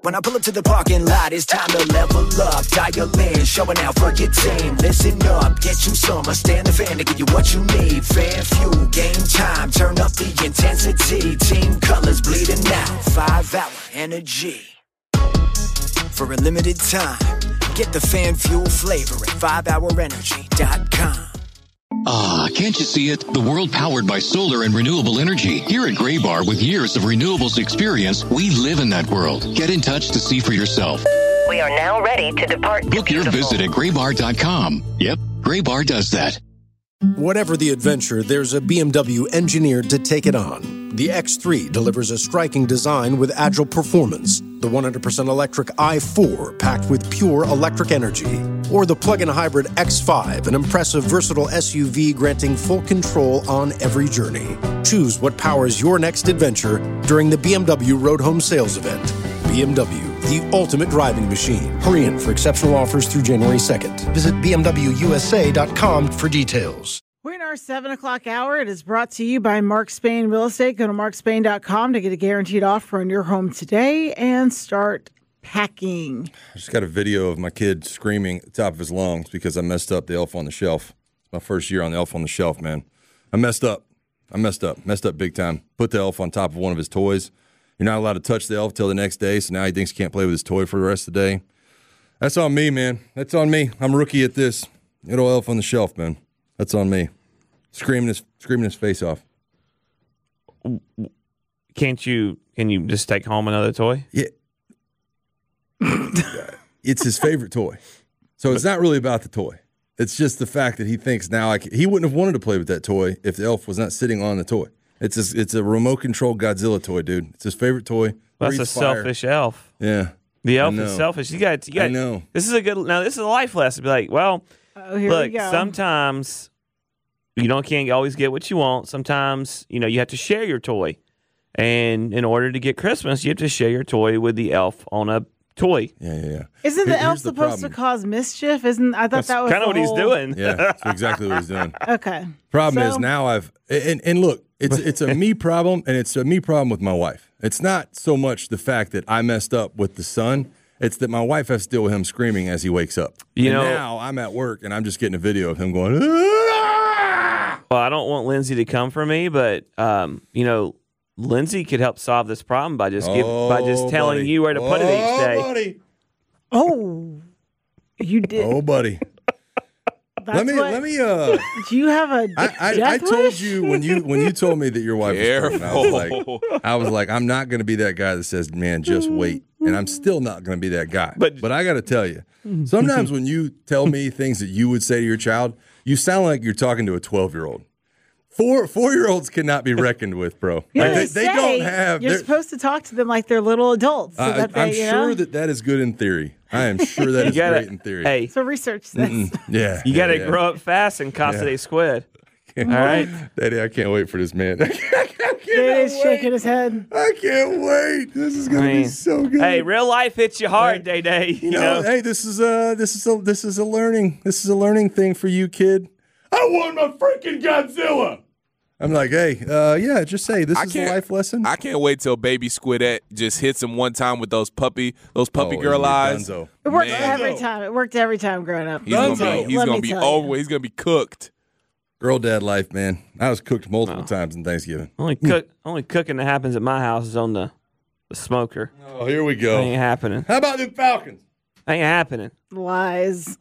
When I pull up to the parking lot, it's time to level up. Dial in, showing out for your team. Listen up, get you some. Stand the fan to give you what you need. Fan fuel, game time, turn up the intensity. Team colors bleeding out, 5-hour energy. For a limited time, get the fan fuel flavor at 5hourenergy.com. Ah, can't you see it? The world powered by solar and renewable energy. Here at Graybar, with years of renewables experience, we live in that world. Get in touch to see for yourself. We are now ready to depart. Book your visit at graybar.com. Yep, Graybar does that. Whatever the adventure, there's a BMW engineered to take it on. The X3 delivers a striking design with agile performance. The 100% electric i4 packed with pure electric energy. Or the plug-in hybrid X5, an impressive, versatile SUV granting full control on every journey. Choose what powers your next adventure during the BMW Road Home Sales Event. BMW, the ultimate driving machine. Hurry in for exceptional offers through January 2nd. Visit BMWUSA.com for details. We're in our 7 o'clock hour. It is brought to you by Mark Spain Real Estate. Go to markspain.com to get a guaranteed offer on your home today and start packing. I just got a video of my kid screaming at the top of his lungs because I messed up the Elf on the Shelf. It's my first year on the Elf on the Shelf, man. I messed up big time. Put the elf on top of one of his toys. You're not allowed to touch the elf till the next day, so now he thinks he can't play with his toy for the rest of the day. That's on me, man. That's on me. I'm a rookie at this. Little Elf on the Shelf, man. That's on me. Screaming his face off. Can you just take home another toy? Yeah. It's his favorite toy. So it's not really about the toy. It's just the fact that he thinks now he wouldn't have wanted to play with that toy if the elf was not sitting on the toy. It's a remote control Godzilla toy, dude. It's his favorite toy. That's a selfish elf. Yeah. The elf is selfish. You got. I know. This is a life lesson. Be like, well, look, sometimes can't always get what you want. Sometimes, you have to share your toy. And in order to get Christmas, you have to share your toy with the elf on a toy. Yeah. Isn't the elf supposed to cause mischief? I thought that was kind of what he's doing. Yeah, that's exactly what he's doing. Okay. Problem is now and look, it's a me problem, and it's a me problem with my wife. It's not so much the fact that I messed up with the son. It's that my wife has to deal with him screaming as he wakes up. Now I'm at work, and I'm just getting a video of him going, "Ah!" Well, I don't want Lindsay to come for me, but, Lindsay could help solve this problem by just telling you where to put it each day. Buddy. Oh, you did. Oh, buddy. Let me. Do you have a? I told you when you told me that your wife was pregnant, I was like, I'm not going to be that guy that says, "Man, just wait," and I'm still not going to be that guy. But I got to tell you, sometimes when you tell me things that you would say to your child, you sound like you're talking to a 12-year-old. 4-year-olds cannot be reckoned with, bro. Like they don't have. You're supposed to talk to them like they're little adults. So I'm sure that is good in theory. I am sure that is great in theory. Hey, so research this. Yeah, you got to grow up fast and cost a squid. All right, Daddy, I can't wait for this man. Daddy's shaking his head. I can't wait. This is gonna be so good. Hey, real life hits you hard, Day. You know. Hey, this is a learning thing for you, kid. I want my freaking Godzilla. I'm like, hey, just say this is a life lesson. I can't wait till baby Squidette just hits him one time with those puppy girl eyes. It worked every time. It worked every time growing up. He's gonna be over. He's gonna be cooked. Girl dad life, man. I was cooked multiple times in Thanksgiving. Only cooking that happens at my house is on the smoker. Oh, here we go. Ain't happening. How about the Falcons? Ain't happening. Lies.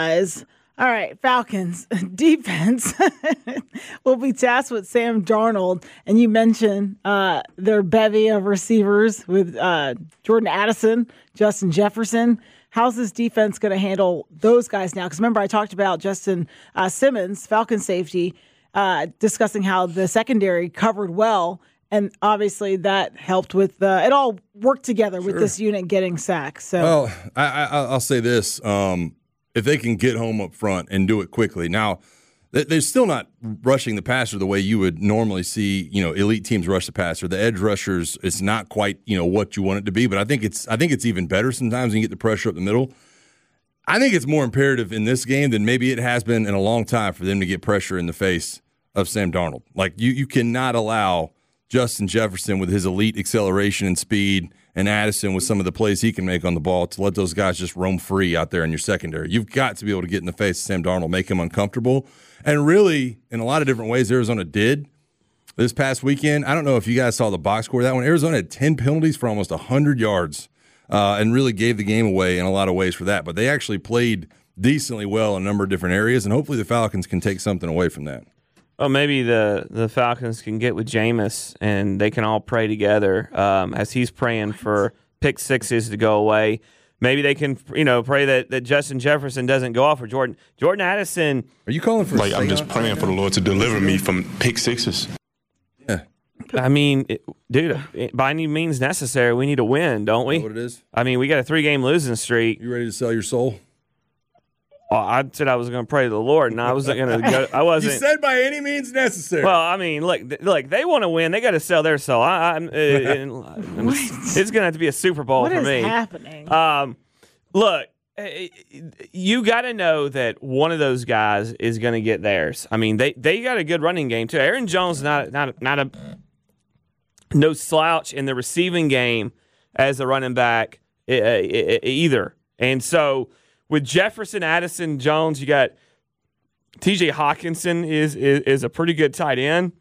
All right, Falcons defense will be tasked with Sam Darnold, and you mentioned their bevy of receivers with Jordan Addison, Justin Jefferson. How's this defense going to handle those guys now? Because remember, I talked about Justin Simmons, Falcon safety, discussing how the secondary covered well, and obviously that helped with it all worked together with this unit getting sacks. So, well, I'll say this. If they can get home up front and do it quickly. Now, they're still not rushing the passer the way you would normally see, elite teams rush the passer. The edge rushers, it's not quite, what you want it to be, but I think it's even better sometimes when you get the pressure up the middle. I think it's more imperative in this game than maybe it has been in a long time for them to get pressure in the face of Sam Darnold. Like, you cannot allow Justin Jefferson with his elite acceleration and speed and Addison with some of the plays he can make on the ball to let those guys just roam free out there in your secondary. You've got to be able to get in the face of Sam Darnold, make him uncomfortable. And really, in a lot of different ways, Arizona did this past weekend. I don't know if you guys saw the box score of that one. Arizona had 10 penalties for almost 100 yards and really gave the game away in a lot of ways for that. But they actually played decently well in a number of different areas, and hopefully the Falcons can take something away from that. Well, maybe the Falcons can get with Jameis, and they can all pray together as he's praying for pick sixes to go away. Maybe they can, pray that Justin Jefferson doesn't go off for Jordan Addison. Are you calling for? I'm just praying for the Lord to deliver me from pick sixes. Yeah. I mean, dude, by any means necessary, we need to win, don't we? Is that what it is? I mean, we got a 3-game losing streak. You ready to sell your soul? Well, I said I was going to pray to the Lord, and I wasn't going to go. I wasn't. You said by any means necessary. Well, I mean, look, they want to win. They got to sell their soul. It's going to have to be a Super Bowl for me. What is happening? Look, you got to know that one of those guys is going to get theirs. I mean, they got a good running game too. Aaron Jones not no slouch in the receiving game as a running back either, and so. With Jefferson, Addison, Jones, you got T.J. Hawkinson is a pretty good tight end,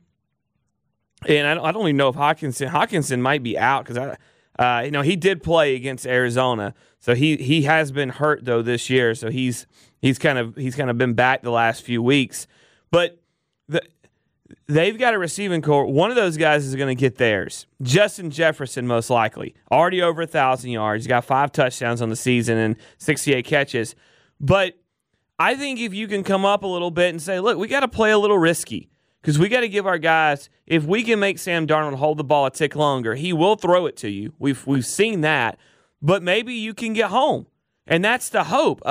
and I don't even know if Hawkinson might be out because he did play against Arizona, so he has been hurt though this year, so he's kind of been back the last few weeks, but they've got a receiving core. One of those guys is going to get theirs. Justin Jefferson, most likely. Already over 1,000 yards. He's got 5 touchdowns on the season and 68 catches. But I think if you can come up a little bit and say, look, we got to play a little risky because we got to give our guys, if we can make Sam Darnold hold the ball a tick longer, he will throw it to you. We've seen that. But maybe you can get home. And that's the hope.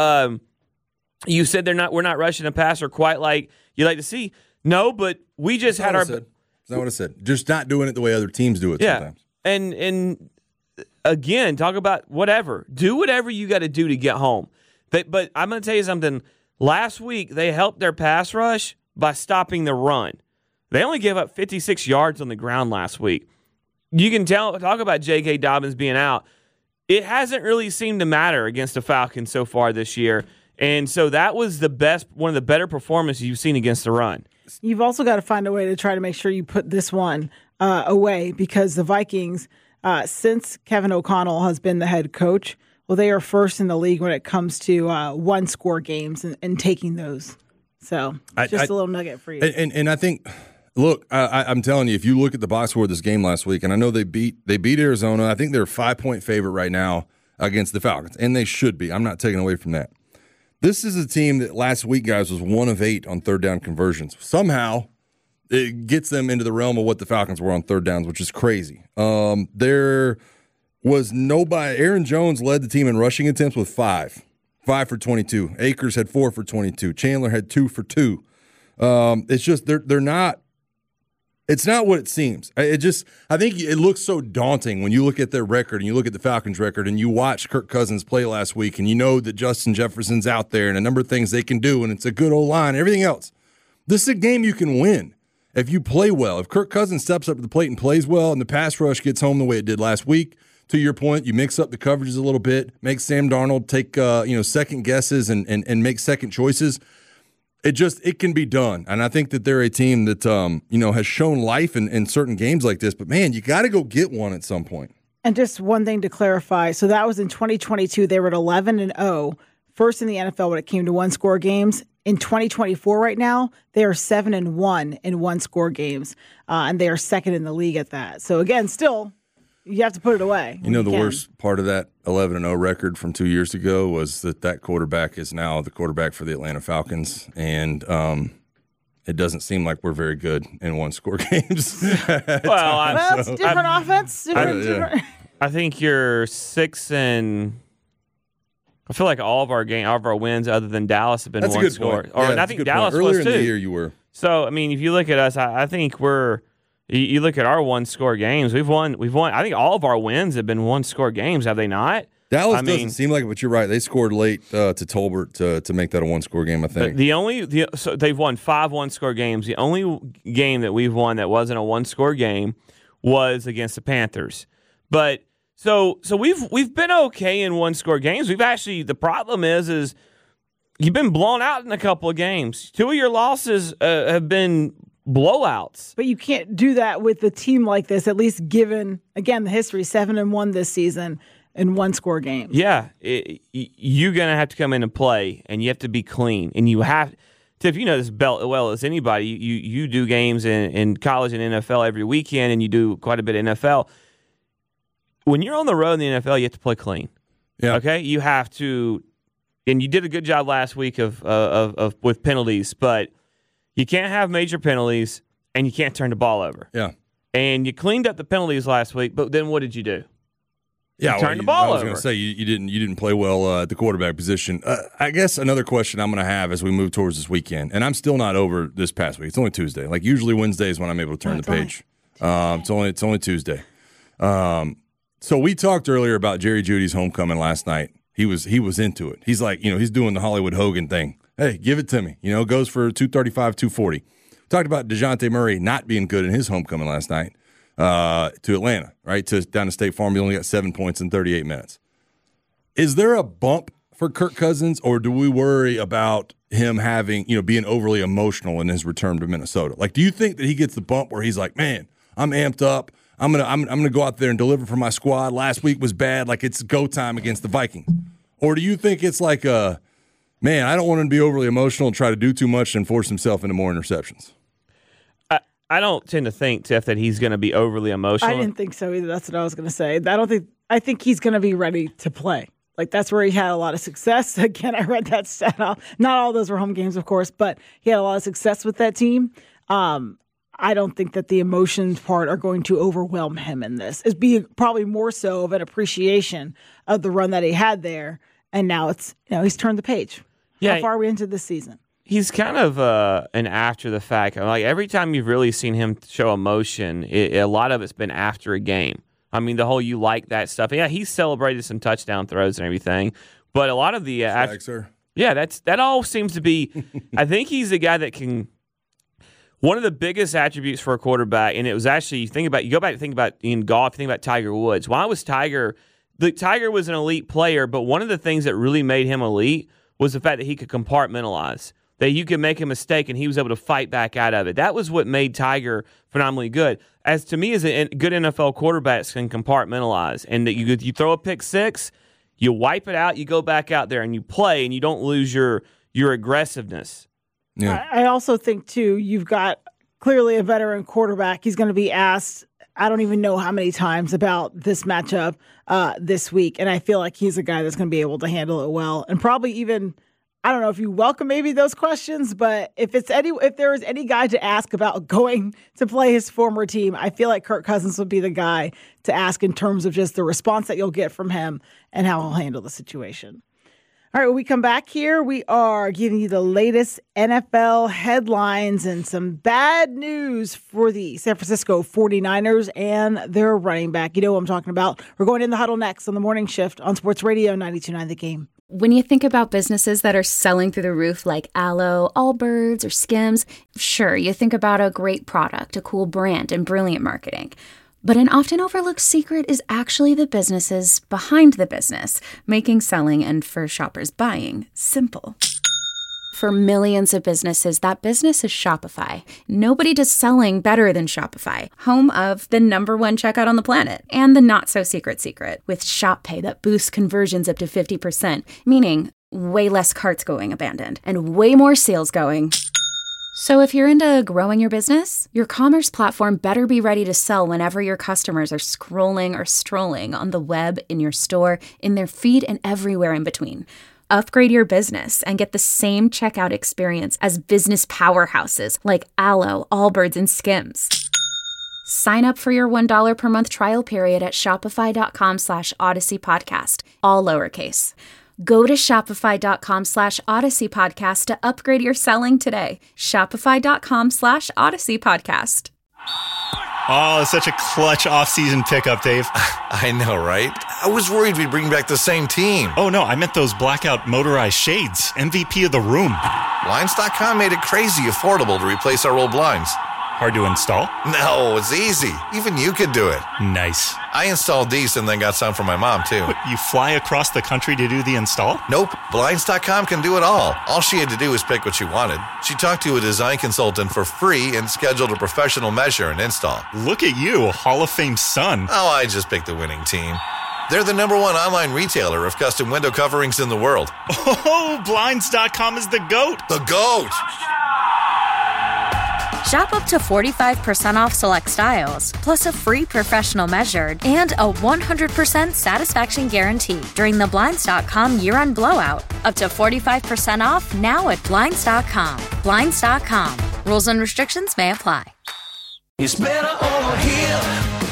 You said we're not rushing a passer quite like you like to see. No, but we just had our. That's not what I said. Just not doing it the way other teams do it sometimes. And again, talk about whatever. Do whatever you got to do to get home. But I'm going to tell you something. Last week, they helped their pass rush by stopping the run. They only gave up 56 yards on the ground last week. You can talk about J.K. Dobbins being out. It hasn't really seemed to matter against the Falcons so far this year. And so that was one of the better performances you've seen against the run. You've also got to find a way to try to make sure you put this one away because the Vikings, since Kevin O'Connell has been the head coach, well, they are first in the league when it comes to one-score games and taking those. So just a little nugget for you. And I think, look, I'm telling you, if you look at the box score of this game last week, and I know they beat Arizona. I think they're a 5-point favorite right now against the Falcons, and they should be. I'm not taking away from that. This is a team that last week, guys, was 1 of 8 on third down conversions. Somehow, it gets them into the realm of what the Falcons were on third downs, which is crazy. There was nobody. Aaron Jones led the team in rushing attempts with 5 for 22. Akers had 4 for 22. Chandler had 2 for 2. It's just they're not. It's not what it seems. I think it looks so daunting when you look at their record and you look at the Falcons' record and you watch Kirk Cousins play last week and you know that Justin Jefferson's out there and a number of things they can do and it's a good O-line and everything else. This is a game you can win if you play well. If Kirk Cousins steps up to the plate and plays well and the pass rush gets home the way it did last week, to your point, you mix up the coverages a little bit, make Sam Darnold take second guesses and make second choices. It can be done. And I think that they're a team that, has shown life in certain games like this. But, man, you got to go get one at some point. And just one thing to clarify. So that was in 2022. They were at 11-0, first in the NFL when it came to one-score games. In 2024 right now, they are 7-1 in one-score games. And they are second in the league at that. So, again, still, you have to put it away. You know, the worst part of that 11-0 record from 2 years ago was that quarterback is now the quarterback for the Atlanta Falcons, and it doesn't seem like we're very good in one-score games. Well, it's different offense. Different. I think you're 6 and I feel like all of our wins other than Dallas have been that's one score. Or I think Dallas earlier was too. In the year you were. So I mean, if you look at us, I think we're. You look at our one-score games. We've won. I think all of our wins have been one-score games. Have they not? Dallas doesn't seem like it, but you're right. They scored late to Tolbert to make that a one-score game, I think. So they've won 5 one-score games. The only game that we've won that wasn't a one-score game was against the Panthers. But So we've been okay in one-score games. The problem is you've been blown out in a couple of games. 2 of your losses have been blowouts. But you can't do that with a team like this, at least given, again, the history, 7-1 this season in one-score games. Yeah, you're going to have to come in and play, and you have to be clean. And you have – Tiff, you know this belt as well as anybody. You do games in college and NFL every weekend, and you do quite a bit of NFL. When you're on the road in the NFL, you have to play clean. Yeah. Okay? You have to – and you did a good job last week of with penalties, but – you can't have major penalties, and you can't turn the ball over. Yeah. And you cleaned up the penalties last week, but then what did you do? Yeah, you turned the ball over. I was going to say you didn't play well at the quarterback position. I guess another question I'm going to have as we move towards this weekend, and I'm still not over this past week. It's only Tuesday. Like usually Wednesday is when I'm able to turn the page. It's only Tuesday. So we talked earlier about Jerry Jeudy's homecoming last night. He was into it. He's like, he's doing the Hollywood Hogan thing. Hey, give it to me. Goes for 235, 240. Talked about DeJounte Murray not being good in his homecoming last night to Atlanta, right? Down to State Farm. He only got 7 points in 38 minutes. Is there a bump for Kirk Cousins, or do we worry about him having, being overly emotional in his return to Minnesota? Like, do you think that he gets the bump where he's like, man, I'm amped up. I'm gonna go out there and deliver for my squad. Last week was bad. Like, it's go time against the Vikings. Or do you think it's like man, I don't want him to be overly emotional and try to do too much and force himself into more interceptions? I don't tend to think, Tiff, that he's going to be overly emotional. I didn't think so either. That's what I was going to say. I think he's going to be ready to play. Like, that's where he had a lot of success. Again, I read that stat off. Not all those were home games, of course, but he had a lot of success with that team. I don't think that the emotions part are going to overwhelm him in this. It's be probably more so of an appreciation of the run that he had there, and now it's he's turned the page. Yeah, how far are we into this season? He's kind of an after the fact. Like every time you've really seen him show emotion, a lot of it's been after a game. I mean, the whole you like that stuff. Yeah, he's celebrated some touchdown throws and everything, but a lot of the that all seems to be. I think he's the guy that can. One of the biggest attributes for a quarterback, and it was actually you go back to think about in golf. Think about Tiger Woods. Why was Tiger? Tiger was an elite player, but one of the things that really made him elite was the fact that he could compartmentalize, that you could make a mistake and he was able to fight back out of it. That was what made Tiger phenomenally good. As to me, as a good NFL quarterbacks can compartmentalize, and that you throw a pick six, you wipe it out, you go back out there and you play, and you don't lose your aggressiveness. Yeah. I also think, too, you've got clearly a veteran quarterback. He's going to be asked, I don't even know how many times about this matchup this week. And I feel like he's a guy that's going to be able to handle it well. And probably even, I don't know if you welcome maybe those questions, but if there is any guy to ask about going to play his former team, I feel like Kirk Cousins would be the guy to ask in terms of just the response that you'll get from him and how he'll handle the situation. All right, when we come back here, we are giving you the latest NFL headlines and some bad news for the San Francisco 49ers and their running back. You know what I'm talking about. We're going in the huddle next on the morning shift on Sports Radio 92.9 The Game. When you think about businesses that are selling through the roof like Aloe, Allbirds, or Skims, sure, you think about a great product, a cool brand, and brilliant marketing. But an often overlooked secret is actually the businesses behind the business, making selling and for shoppers buying simple. For millions of businesses, that business is Shopify. Nobody does selling better than Shopify, home of the #1 checkout on the planet and the not-so-secret secret with Shop Pay that boosts conversions up to 50%, meaning way less carts going abandoned and way more sales going. So if you're into growing your business, your commerce platform better be ready to sell whenever your customers are scrolling or strolling on the web, in your store, in their feed, and everywhere in between. Upgrade your business and get the same checkout experience as business powerhouses like Aloe, Allbirds, and Skims. Sign up for your $1 per month trial period at shopify.com/Odyssey Podcast, all lowercase. Go to shopify.com/Odyssey Podcast to upgrade your selling today. Shopify.com/Odyssey Podcast. Oh, it's such a clutch off-season pickup, Dave. I know, right? I was worried we'd bring back the same team. Oh, no, I meant those blackout motorized shades. MVP of the room. Blinds.com made it crazy affordable to replace our old blinds. Hard to install? No, it's easy. Even you could do it. Nice. I installed these and then got some for my mom, too. What, you fly across the country to do the install? Nope. Blinds.com can do it all. All she had to do was pick what she wanted. She talked to a design consultant for free and scheduled a professional measure and install. Look at you, a Hall of Fame son. Oh, I just picked the winning team. They're the #1 online retailer of custom window coverings in the world. Oh, Blinds.com is the GOAT. The GOAT! Shop up to 45% off select styles, plus a free professional measured and a 100% satisfaction guarantee during the Blinds.com year-end blowout. Up to 45% off now at Blinds.com. Blinds.com. Rules and restrictions may apply. It's better over here.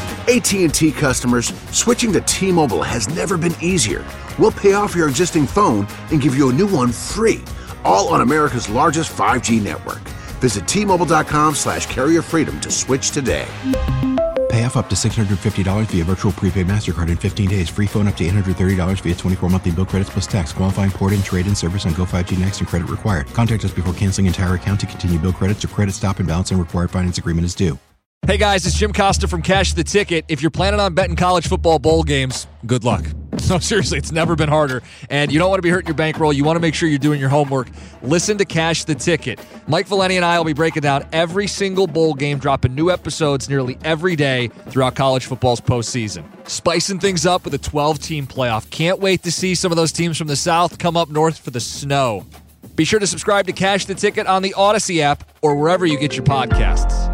AT&T customers, switching to T-Mobile has never been easier. We'll pay off your existing phone and give you a new one free, all on America's largest 5G network. Visit T-Mobile.com/carrier freedom to switch today. Pay off up to $650 via virtual prepaid MasterCard in 15 days. Free phone up to $830 via 24 monthly bill credits plus tax. Qualifying port-in, trade-in service on Go 5G Next and credit required. Contact us before canceling entire account to continue bill credits or credit stop and balance and required finance agreement is due. Hey guys, it's Jim Costa from Cash the Ticket. If you're planning on betting college football bowl games, good luck. No, seriously, it's never been harder. And you don't want to be hurting your bankroll. You want to make sure you're doing your homework. Listen to Cash the Ticket. Mike Valeni and I will be breaking down every single bowl game, dropping new episodes nearly every day throughout college football's postseason. Spicing things up with a 12-team playoff. Can't wait to see some of those teams from the South come up north for the snow. Be sure to subscribe to Cash the Ticket on the Odyssey app or wherever you get your podcasts.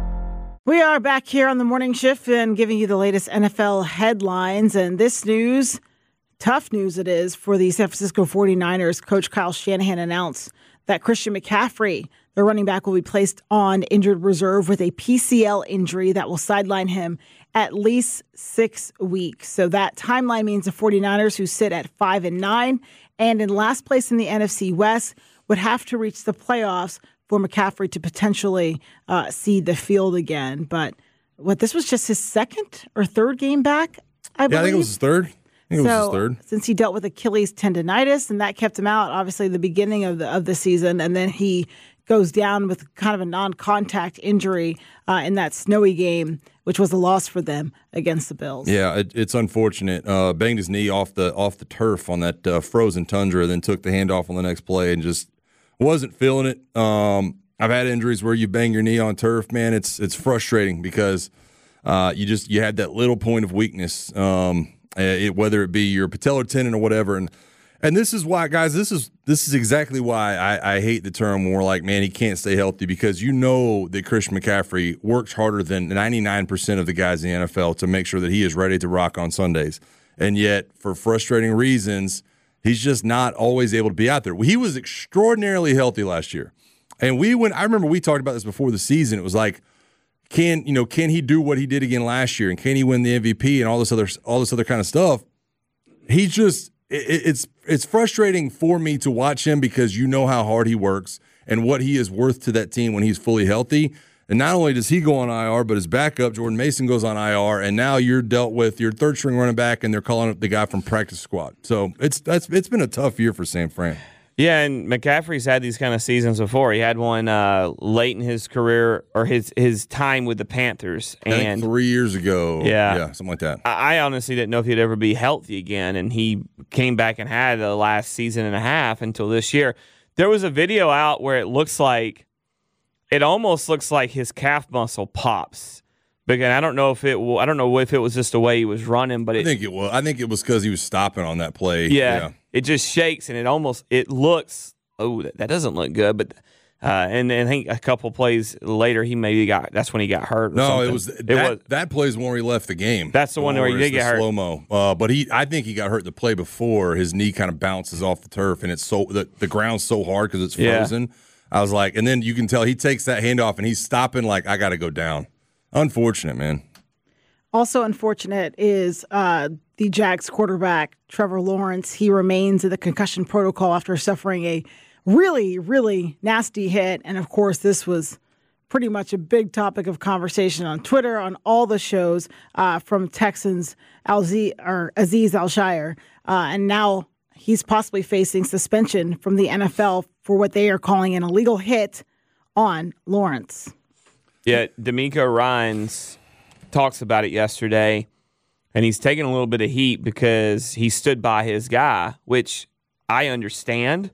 We are back here on the morning shift and giving you the latest NFL headlines. And this news, tough news it is for the San Francisco 49ers. Coach Kyle Shanahan announced that Christian McCaffrey, the running back, will be placed on injured reserve with a PCL injury that will sideline him at least 6 weeks. So that timeline means the 49ers, who sit at 5-9 and in last place in the NFC West, would have to reach the playoffs for McCaffrey to potentially see the field again. But this was just his second or third game back, I believe? Yeah, I think it was his third. Since he dealt with Achilles tendonitis, and that kept him out, obviously, the beginning of the season, and then he goes down with kind of a non-contact injury in that snowy game, which was a loss for them against the Bills. Yeah, it's unfortunate. Banged his knee off the turf on that frozen tundra, then took the handoff on the next play and just wasn't feeling it. I've had injuries where you bang your knee on turf, man. It's frustrating because you had that little point of weakness, whether it be your patellar tendon or whatever. And this is why, guys, this is exactly why I hate the term when we're like, man, he can't stay healthy, because you know that Christian McCaffrey works harder than 99% of the guys in the NFL to make sure that he is ready to rock on Sundays. And yet, for frustrating reasons, he's just not always able to be out there. He was extraordinarily healthy last year. And I remember we talked about this before the season. It was like, can he do what he did again last year? And can he win the MVP and all this other kind of stuff? He just, it's frustrating for me to watch him, because you know how hard he works and what he is worth to that team when he's fully healthy. And not only does he go on IR, but his backup, Jordan Mason, goes on IR, and now you're dealt with your third-string running back, and they're calling up the guy from practice squad. So it's been a tough year for San Fran. Yeah, and McCaffrey's had these kind of seasons before. He had one late in his career, or his time with the Panthers. And I think 3 years ago. Yeah, something like that. I honestly didn't know if he'd ever be healthy again, and he came back and had the last season and a half until this year. There was a video out where it almost looks like his calf muscle pops. Because I don't know if it was just the way he was running, but I think it was. I think it was because he was stopping on that play. Yeah, it just shakes, and it looks. Oh, that doesn't look good. But and I think a couple plays later, that's when he got hurt. No, it was that play is when he left the game. That's the one where he did get hurt. Slow mo. But I think he got hurt the play before. His knee kind of bounces off the turf, and it's the ground's so hard because it's frozen. Yeah. I was like, and then you can tell he takes that handoff and he's stopping like, I got to go down. Unfortunate, man. Also unfortunate is the Jags quarterback, Trevor Lawrence. He remains in the concussion protocol after suffering a really, really nasty hit. And, of course, this was pretty much a big topic of conversation on Twitter, on all the shows from Texans Azeez Al-Shaair. And now he's possibly facing suspension from the NFL for what they are calling an illegal hit on Lawrence. Yeah, D'Amico Ryans talks about it yesterday, and he's taking a little bit of heat because he stood by his guy, which I understand.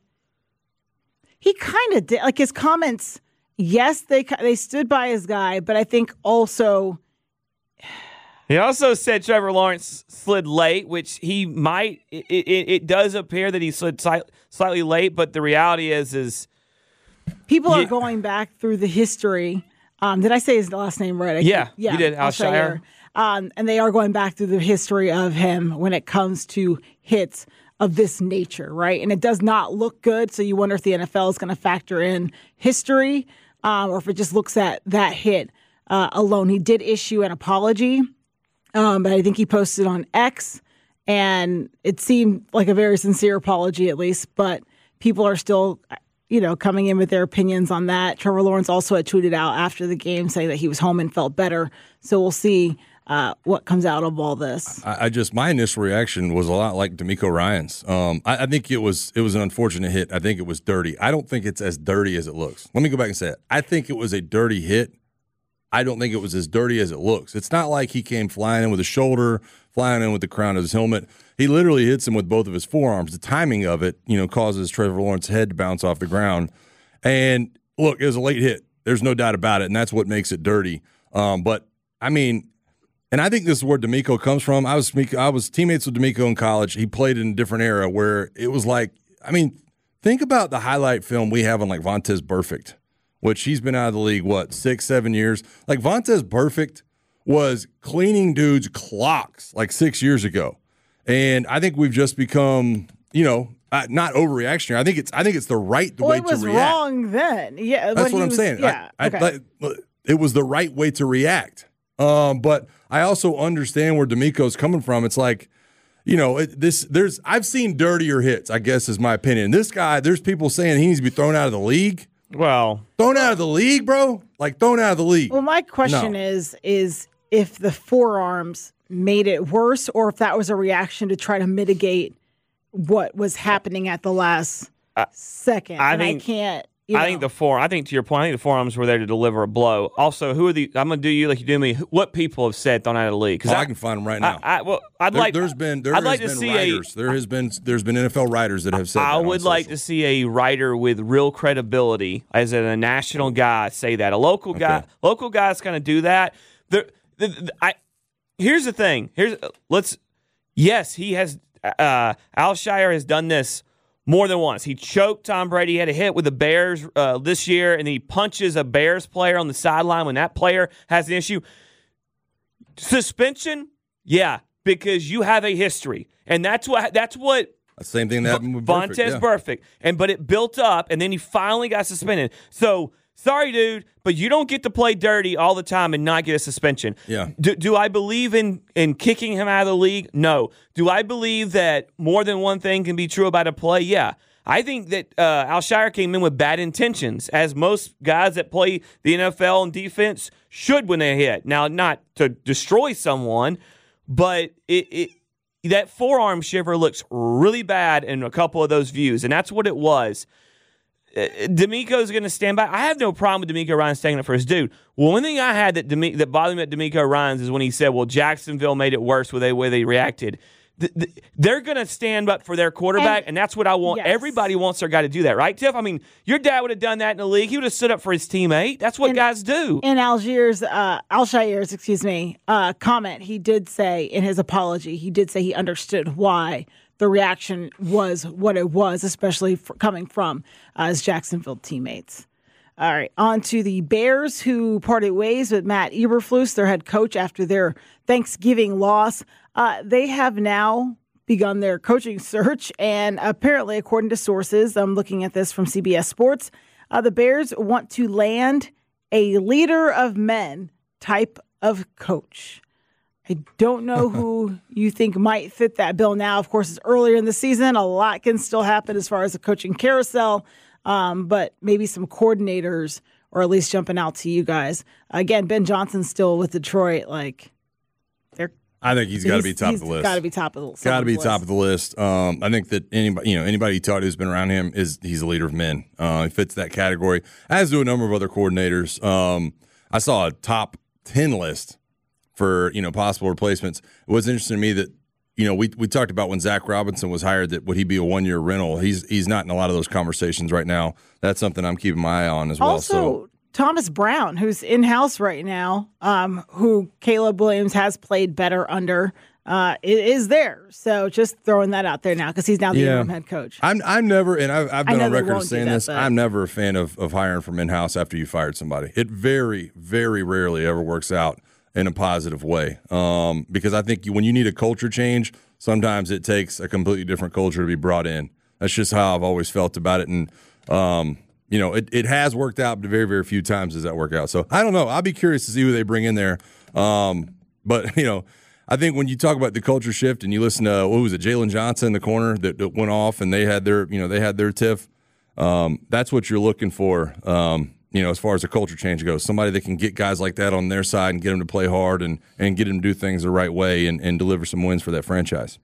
He kind of did. Like, his comments, yes, they stood by his guy, but I think also... He also said Trevor Lawrence slid late, which he might. It does appear that he slid slightly late, but the reality is people are going back through the history. Did I say his last name right? Yeah, you did, Al-Shaair. And they are going back through the history of him when it comes to hits of this nature, right? And it does not look good, so you wonder if the NFL is going to factor in history or if it just looks at that hit alone. He did issue an apology. But I think he posted on X, and it seemed like a very sincere apology, at least. But people are still, coming in with their opinions on that. Trevor Lawrence also had tweeted out after the game saying that he was home and felt better. So we'll see what comes out of all this. My initial reaction was a lot like D'Amico Ryans. I think it was an unfortunate hit. I think it was dirty. I don't think it's as dirty as it looks. Let me go back and say it. I think it was a dirty hit. I don't think it was as dirty as it looks. It's not like he came flying in with his shoulder, flying in with the crown of his helmet. He literally hits him with both of his forearms. The timing of it, causes Trevor Lawrence's head to bounce off the ground. And look, it was a late hit. There's no doubt about it, and that's what makes it dirty. But I mean, and I think this is where D'Amico comes from. I was teammates with D'Amico in college. He played in a different era where it was like, think about the highlight film we have on like Vontaze Burfict, which he's been out of the league, 6-7 years? Like, Vontaze Burfict was cleaning dudes' clocks like 6 years ago. And I think we've just become, not overreactionary. I think it's the right way to react. It was wrong then. Yeah, that's what I'm saying. Yeah, okay. It was the right way to react. But I also understand where D'Amico's coming from. It's like, I've seen dirtier hits, I guess is my opinion. This guy, there's people saying he needs to be thrown out of the league. Well, thrown out of the league, bro? Like, thrown out of the league. Well, my question is if the forearms made it worse or if that was a reaction to try to mitigate what was happening at the last second. I think to your point, I think the forearms were there to deliver a blow. Also, I'm going to do you like you do me. What people have said thrown out of the league? I can find them right now. There's been NFL writers that have said. I would like to see a writer with real credibility, as a national guy, say that. A local guy, local guys kind of do that. Here's the thing. Yes, he has. Al-Shaair has done this more than once. He choked Tom Brady. He had a hit with the Bears this year, and he punches a Bears player on the sideline when that player has an issue. Suspension? Yeah, because you have a history. And that's what the same thing that happened with Vontaze Burfict. But it built up, and then he finally got suspended. So, sorry, dude, but you don't get to play dirty all the time and not get a suspension. Yeah. Do I believe in kicking him out of the league? No. Do I believe that more than one thing can be true about a play? Yeah. I think that Al-Shaair came in with bad intentions, as most guys that play the NFL and defense should when they hit. Now, not to destroy someone, but that forearm shiver looks really bad in a couple of those views, and that's what it was. D'Amico's going to stand by. I have no problem with D'Amico Ryans taking it for his dude. Well, one thing I had that bothered me at D'Amico Ryans is when he said, well, Jacksonville made it worse with the way they reacted. They're going to stand up for their quarterback, and that's what I want. Yes. Everybody wants their guy to do that, right, Tiff? I mean, your dad would have done that in the league. He would have stood up for his teammate. That's what guys do. In Al-Shaair's comment, he did say in his apology, he understood why the reaction was what it was, especially coming from his Jacksonville teammates. All right, on to the Bears, who parted ways with Matt Eberflus, their head coach, after their Thanksgiving loss. They have now begun their coaching search, and apparently, according to sources, I'm looking at this from CBS Sports, the Bears want to land a leader of men type of coach. I don't know who you think might fit that bill now. Of course, it's earlier in the season. A lot can still happen as far as the coaching carousel, but maybe some coordinators or at least jumping out to you guys. Again, Ben Johnson's still with Detroit. I think he's got to be top of the list. Got to be top of the list. Got to be top of the list. I think that anybody you talk to who's been around him he's a leader of men. He fits that category, as do a number of other coordinators. I saw a top 10 list for, possible replacements. It was interesting to me that, we talked about when Zach Robinson was hired that would he be a 1-year rental. He's not in a lot of those conversations right now. That's something I'm keeping my eye on as well. Also, Thomas Brown, who's in-house right now, who Caleb Williams has played better under, is there. So just throwing that out there now because he's now the interim head coach. I'm never, and I've been on record of saying this, I'm never a fan of hiring from in-house after you fired somebody. It very, very rarely ever works out in a positive way. Because I think when you need a culture change, sometimes it takes a completely different culture to be brought in. That's just how I've always felt about it. And, it has worked out, but very, very few times does that work out. So I don't know. I'll be curious to see who they bring in there. But, I think when you talk about the culture shift and you listen to, what was it, Jalen Johnson in the corner that went off and they had their tiff, that's what you're looking for. As far as a culture change goes, somebody that can get guys like that on their side and get them to play hard and get them to do things the right way and deliver some wins for that franchise.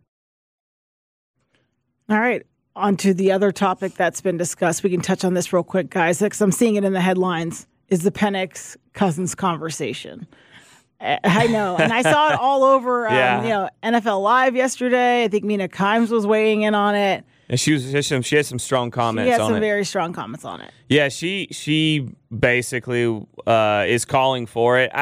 All right. On to the other topic that's been discussed. We can touch on this real quick, guys, because I'm seeing it in the headlines, is the Penix Cousins conversation. I know. And I saw it all over NFL Live yesterday. I think Mina Kimes was weighing in on it. And she had some strong comments on it. She had some very strong comments on it. Yeah, she basically is calling for it.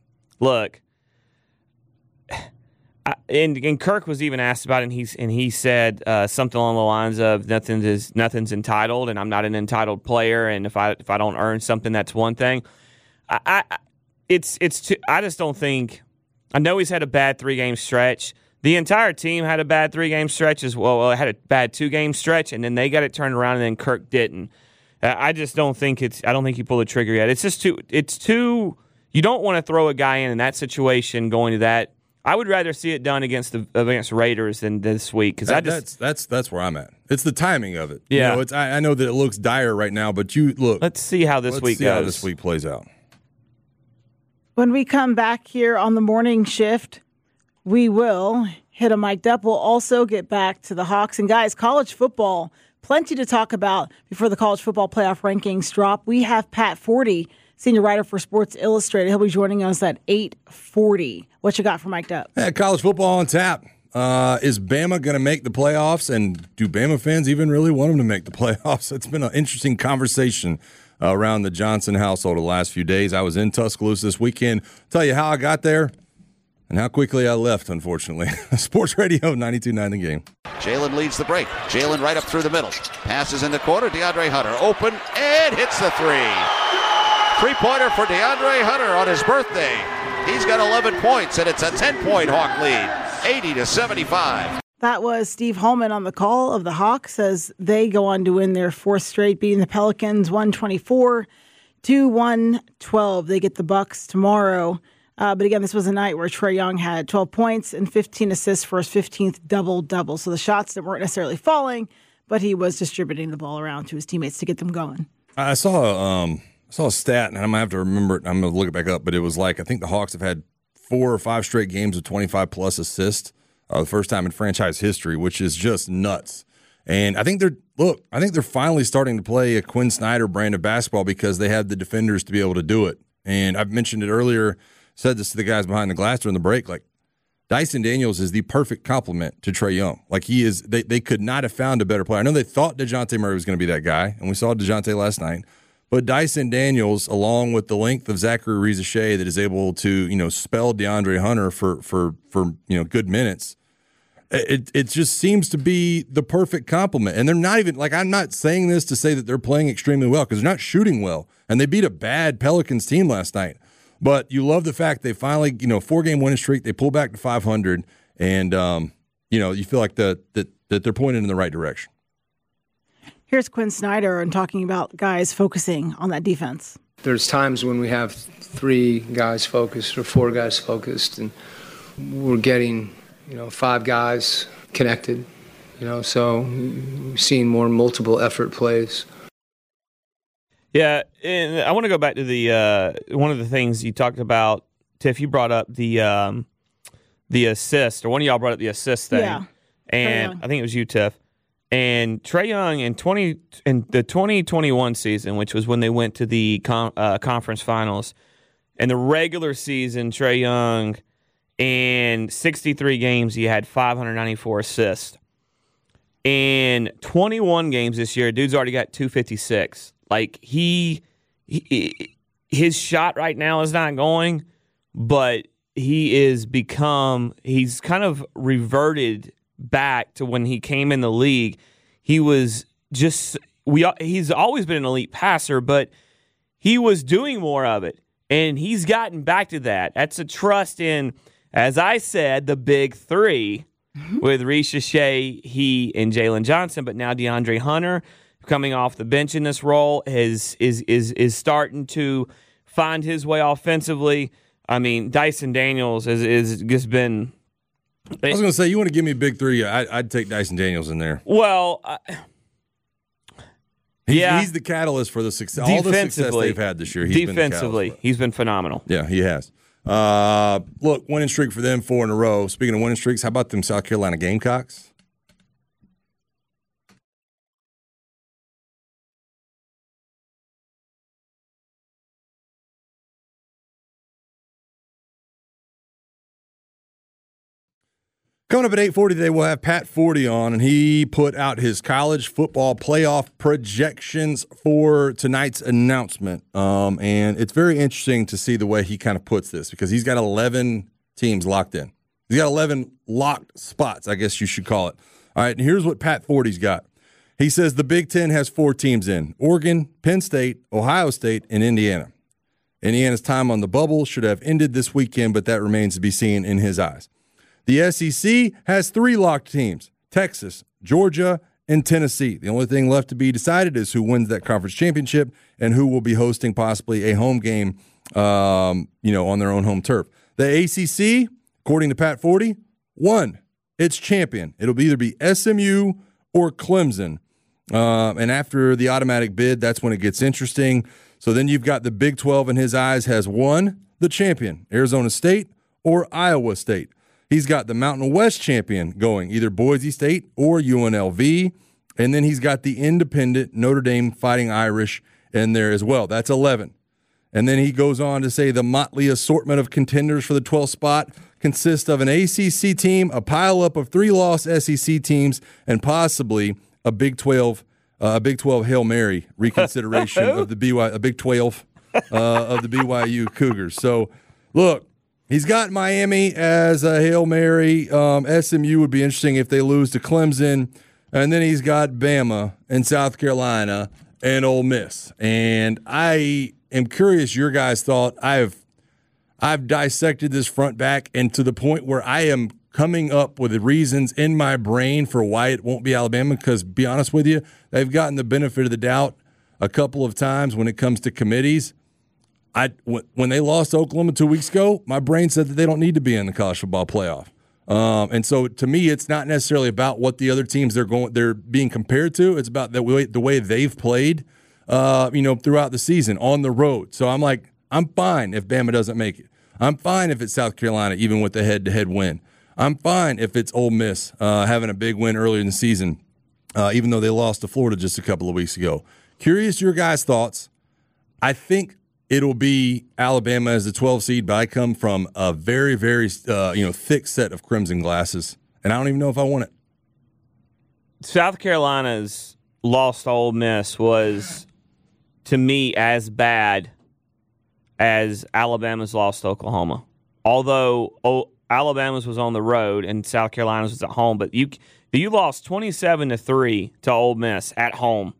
And Kirk was even asked about it, and he said something along the lines of nothing's entitled, and I'm not an entitled player, and if I don't earn something, that's one thing. I just don't think. I know he's had a bad 3-game stretch. The entire team had a bad 3-game stretch as well. It had a bad 2-game stretch, and then they got it turned around, and then Kirk didn't. I just don't think I don't think he pulled the trigger yet. It's just too. You don't want to throw a guy in that situation going to that. I would rather see it done against Raiders than this week because that's where I'm at. It's the timing of it. Yeah, I know that it looks dire right now, but Let's see how this week goes. How this week plays out. When we come back here on the morning shift, we will hit a mic'd up. We'll also get back to the Hawks. And guys, college football, plenty to talk about before the college football playoff rankings drop. We have Pat Forty, senior writer for Sports Illustrated. He'll be joining us at 8:40. What you got for mic'd up? Yeah, college football on tap. Is Bama going to make the playoffs? And do Bama fans even really want them to make the playoffs? It's been an interesting conversation around the Johnson household the last few days. I was in Tuscaloosa this weekend. Tell you how I got there and how quickly I left, unfortunately. Sports Radio 92.9 The Game. Jalen leads the break. Jalen right up through the middle. Passes in the corner. DeAndre Hunter open and hits the three. Three-pointer for DeAndre Hunter on his birthday. He's got 11 points, and it's a 10-point Hawk lead, 80-75. That was Steve Holman on the call of the Hawks as they go on to win their 4th straight, beating the Pelicans 124-112. They get the Bucks tomorrow. But again, this was a night where Trae Young had 12 points and 15 assists for his 15th double-double. So the shots that weren't necessarily falling, but he was distributing the ball around to his teammates to get them going. I saw a stat, and I'm going to have to remember it. I'm going to look it back up, but it was like I think the Hawks have had 4 or 5 straight games of 25-plus assists, the first time in franchise history, which is just nuts. And I think they're finally starting to play a Quinn Snyder brand of basketball because they have the defenders to be able to do it. And I've mentioned it earlier, said this to the guys behind the glass during the break, like Dyson Daniels is the perfect complement to Trae Young. Like he is, they could not have found a better player. I know they thought DeJounte Murray was going to be that guy, and we saw DeJounte last night. But Dyson Daniels, along with the length of Zachary Riza-Shea that is able to, spell DeAndre Hunter for good minutes, it just seems to be the perfect complement. And they're not even, like, I'm not saying this to say that they're playing extremely well because they're not shooting well. And they beat a bad Pelicans team last night. But you love the fact they finally, 4-game winning streak, they pull back to 500, and, you feel like that they're pointed in the right direction. Here's Quinn Snyder and talking about guys focusing on that defense. There's times when we have 3 guys focused or 4 guys focused, and we're getting, 5 guys connected, so we're seeing more multiple effort plays. Yeah, and I want to go back to the one of the things you talked about, Tiff. You brought up the assist, or one of y'all brought up the assist thing. Yeah, and I think it was you, Tiff. And Trae Young in the 2021 season, which was when they went to the conference finals, In the regular season, Trae Young, in 63 games, he had 594 assists. In 21 games this year, dude's already got 256. Like, his shot right now is not going, but he's kind of reverted back to when he came in the league. He was he's always been an elite passer, but he was doing more of it, and he's gotten back to that. That's a trust in, as I said, the big three with Risha Shea, he, and Jalen Johnson, but now DeAndre Hunter coming off the bench in this role is starting to find his way offensively. I mean, Dyson Daniels is just been. I was going to say, you want to give me a big three? I'd take Dyson Daniels in there. Well, he's the catalyst for the success. All the success they've had this year. Defensively, he's been phenomenal. Yeah, he has. Look, winning streak for them, 4 in a row. Speaking of winning streaks, how about them South Carolina Gamecocks? Coming up at 8:40 today, we'll have Pat Forty on, and he put out his college football playoff projections for tonight's announcement. And it's very interesting to see the way he kind of puts this, because he's got 11 teams locked in. He's got 11 locked spots, I guess you should call it. All right, and here's what Pat Forty's got. He says the Big Ten has 4 teams in: Oregon, Penn State, Ohio State, and Indiana. Indiana's time on the bubble should have ended this weekend, but that remains to be seen in his eyes. The SEC has 3 locked teams: Texas, Georgia, and Tennessee. The only thing left to be decided is who wins that conference championship and who will be hosting possibly a home game, on their own home turf. The ACC, according to Pat Forty, won its champion. It'll either be SMU or Clemson. And after the automatic bid, that's when it gets interesting. So then you've got the Big 12 in his eyes has won the champion: Arizona State or Iowa State. He's got the Mountain West champion going, either Boise State or UNLV. And then he's got the independent Notre Dame Fighting Irish in there as well. That's 11. And then he goes on to say the motley assortment of contenders for the 12th spot consists of an ACC team, a pileup of 3-loss SEC teams, and possibly a Big 12 Hail Mary reconsideration of the Big 12 of the BYU Cougars. So, look. He's got Miami as a Hail Mary. SMU would be interesting if they lose to Clemson. And then he's got Bama and South Carolina and Ole Miss. And I am curious your guys' thought. I've dissected this front back, and to the point where I am coming up with the reasons in my brain for why it won't be Alabama, because, be honest with you, they've gotten the benefit of the doubt a couple of times when it comes to committees. When they lost to Oklahoma 2 weeks ago, my brain said that they don't need to be in the college football playoff. And so to me, it's not necessarily about what the other teams they're being compared to. It's about the way they've played, throughout the season on the road. So I'm like, I'm fine if Bama doesn't make it. I'm fine if it's South Carolina, even with the head-to-head win. I'm fine if it's Ole Miss having a big win earlier in the season, even though they lost to Florida just a couple of weeks ago. Curious your guys' thoughts. I think it'll be Alabama as the 12 seed, but I come from a very, very thick set of crimson glasses, and I don't even know if I want it. South Carolina's loss to Ole Miss was, to me, as bad as Alabama's loss to Oklahoma. Although Alabama's was on the road and South Carolina's was at home, but you lost 27-3 to Ole Miss at home.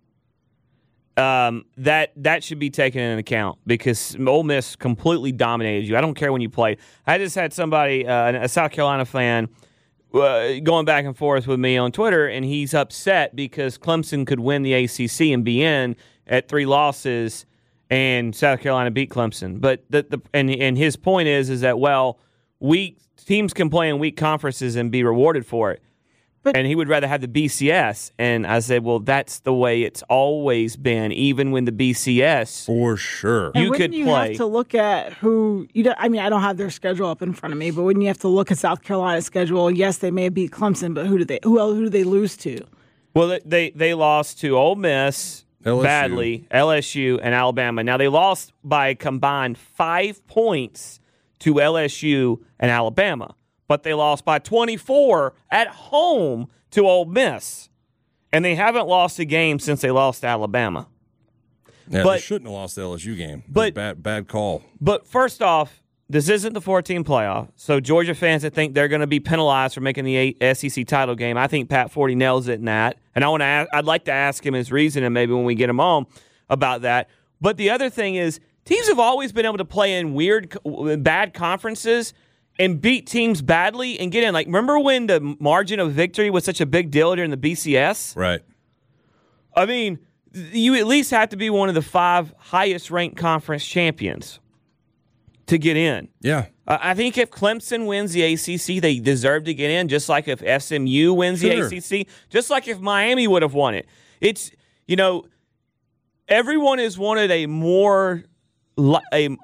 That should be taken into account, because Ole Miss completely dominated you. I don't care when you played. I just had somebody, a South Carolina fan, going back and forth with me on Twitter, and he's upset because Clemson could win the ACC and be in at 3 losses, and South Carolina beat Clemson. But and his point is that, well, weak teams can play in weak conferences and be rewarded for it. And he would rather have the BCS. And I said, well, that's the way it's always been, even when the BCS. For sure. You have to look at who, I don't have their schedule up in front of me, but when you have to look at South Carolina's schedule, yes, they may have beat Clemson, but who do they lose to? Well, they lost to Ole Miss, badly, LSU and Alabama. Now, they lost by a combined 5 points to LSU and Alabama, but they lost by 24 at home to Ole Miss. And they haven't lost a game since they lost to Alabama. Yeah, they shouldn't have lost the LSU game. But bad call. But first off, this isn't the 14 playoff, so Georgia fans that think they're going to be penalized for making the SEC title game, I think Pat Forty nails it in that. And I'd like to ask him his reason, and maybe when we get him on about that. But the other thing is, teams have always been able to play in bad conferences and beat teams badly and get in. Like, remember when the margin of victory was such a big deal during the BCS? Right. I mean, you at least have to be one of the 5 highest-ranked conference champions to get in. Yeah. I think if Clemson wins the ACC, they deserve to get in, just like if SMU wins the ACC, just like if Miami would have won it. It's, everyone has wanted a more like an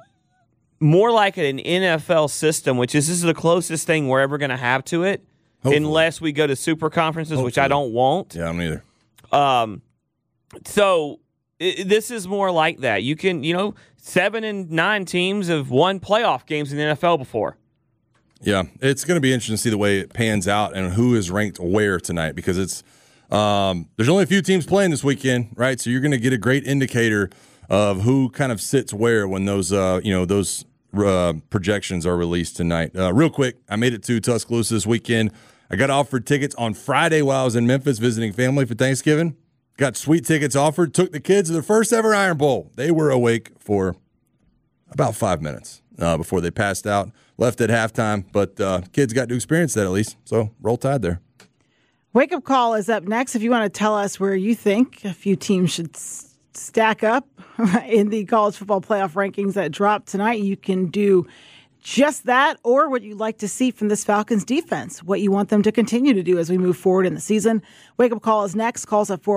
NFL system, which is this is the closest thing we're ever going to have to it, unless we go to super conferences, which I don't want. Yeah, I don't either. So this is more like that. You can, 7 and 9 teams have won playoff games in the NFL before. Yeah, it's going to be interesting to see the way it pans out and who is ranked where tonight, because it's there's only a few teams playing this weekend, right? So you're going to get a great indicator of who kind of sits where when those projections are released tonight. Real quick, I made it to Tuscaloosa this weekend. I got offered tickets on Friday while I was in Memphis visiting family for Thanksgiving. Got sweet tickets offered, took the kids to the first ever Iron Bowl. They were awake for about 5 minutes before they passed out, left at halftime, but kids got to experience that at least, so roll Tide there. Wake Up Call is up next. If you want to tell us where you think a few teams should stack up in the college football playoff rankings that drop tonight, you can do just that, or what you'd like to see from this Falcons defense, what you want them to continue to do as we move forward in the season. Wake Up Call is next. Calls at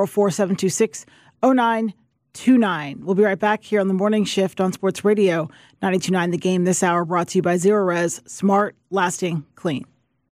404-726-0929. We'll be right back here on the morning shift on Sports Radio 92.9 The Game. This hour brought to you by Zero Res, smart, lasting, clean.